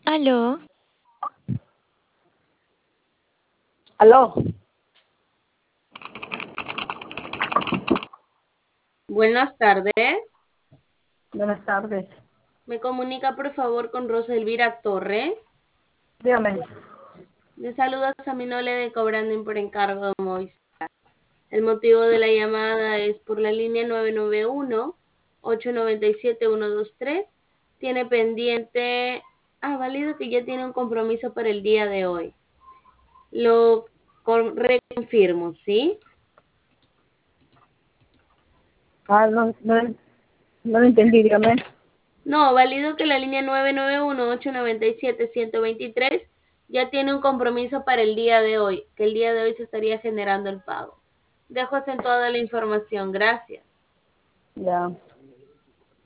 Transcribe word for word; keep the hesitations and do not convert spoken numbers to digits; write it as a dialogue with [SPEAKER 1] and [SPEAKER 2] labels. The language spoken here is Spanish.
[SPEAKER 1] Aló,
[SPEAKER 2] Aló,
[SPEAKER 3] Buenas tardes.
[SPEAKER 2] buenas tardes.
[SPEAKER 3] Me comunica por favor con Rosa Elvira Torres.
[SPEAKER 2] Dígame.
[SPEAKER 3] Le saluda a mi Nole de Cobrando por encargo de Movistar. El motivo de la llamada es por la línea nueve nueve uno, ocho nueve siete, uno dos tres. Tiene pendiente. Ah, válido que ya tiene un compromiso para el día de hoy. Lo con- reconfirmo, ¿sí?
[SPEAKER 2] Ah, no, no, no lo entendí, dígame.
[SPEAKER 3] No, válido que la línea nueve nueve uno, ocho nueve siete, uno dos tres ya tiene un compromiso para el día de hoy, que el día de hoy se estaría generando el pago. Dejo acentuada la información. Gracias.
[SPEAKER 2] Ya.